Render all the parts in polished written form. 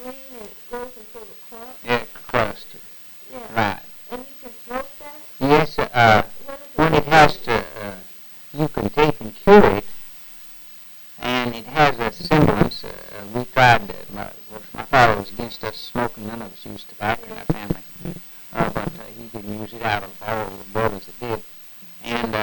green and it grows into a crust? Yeah, crust. Yeah. Right. And you can smoke that? Yes, What is when it it? has to, you can take and cure it, and it has a semblance. We tried, my father was against us smoking. None of us used tobacco in our family. But he didn't use it out of all the brothers that did. And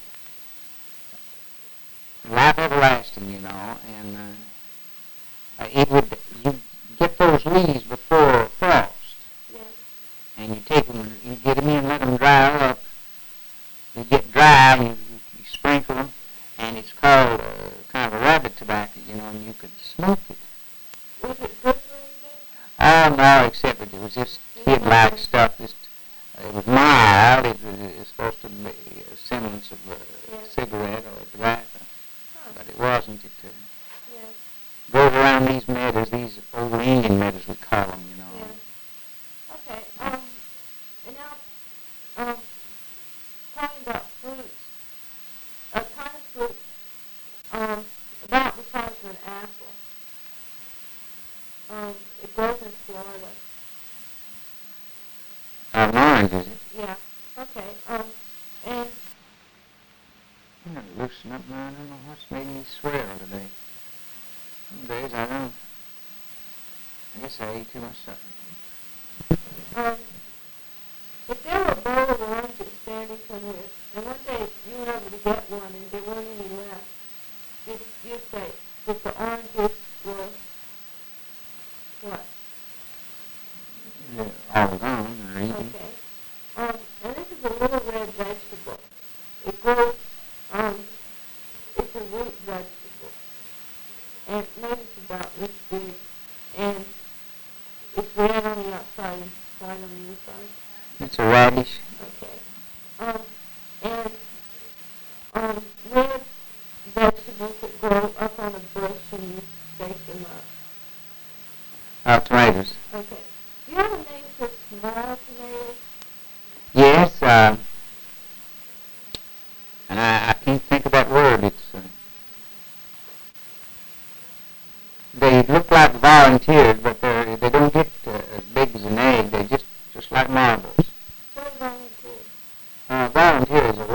life everlasting, and it would, you get those leaves before frost, Yes. and you take them, you get them in, let them dry up. They get dry, you sprinkle them, and it's called kind of a rabbit tobacco, and you could smoke it. Was it good for anything? Oh, no, except it was just kid-like stuff. It was mild. It was supposed to be a semblance of a cigarette or a tobacco, but it wasn't. It goes around these meadows, these old Indian meadows we call them, Yeah. Okay. And now, talking about fruits, a kind of fruit, about the size of an apple. It grows in Florida. Orange, is it? Yeah. Okay. And I'm going to loosen up now. I don't know what's made me swear today. Some days I don't. I guess I ate too much supper. if there were a bowl of oranges standing somewhere, and one day you went over to get one and there weren't any left, you'd say that the oranges were what? Yeah, all gone or eaten. Okay. And this is a little red vegetable. It grows, it's a root vegetable. And maybe it's about this big. And it's red on the outside and white on the inside. It's a radish. Okay. And red vegetables that grow up on a bush and you bake them up. Tomatoes. Okay. Do you have a name for small tomatoes? Yes, and I can't think of that word. It's they look like volunteers, but they don't get as big as an egg. They're just like marbles. What are volunteers? Volunteer is a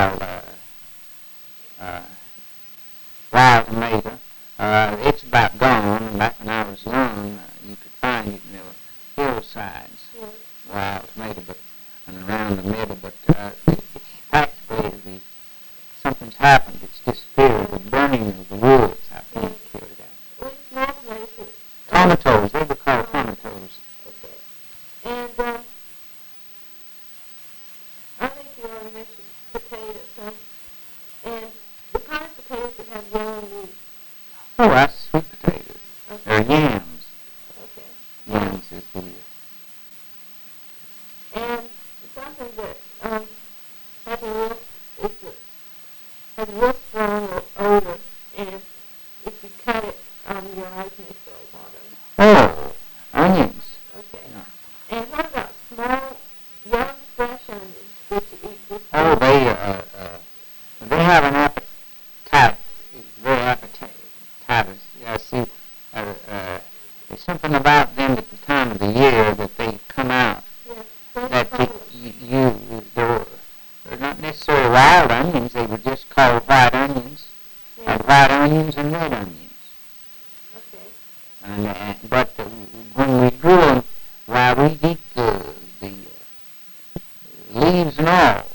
wild tomato. It's about gone. Back when I was young, you could find it in the hillsides. Yeah. Wild tomato, and around the middle, but it's practically something's happened. It's disappeared. The burning of the woods, I think, killed it out. Well, small tomatoes. Tomatoes. They were called tomatoes. Okay. And I think you already mentioned potatoes, huh? And the kind of potatoes that have yellow leaves. Oh, that's sweet potatoes. Okay. Or yams. Okay. Yams is the... And something that has a real strong odor, and if you cut it, your eyes may feel water. Oh, onions. Okay. Yeah. And what about small, young, fresh onions that you eat with? Oh, they have an appetite, very appetitous. I see, there's something about them at the time of the year that they come out. Yes. That they're not necessarily wild onions. They were just called white onions. Yeah. Like white onions and red onions. Okay. But when we grew them, why we'd eat the leaves and all.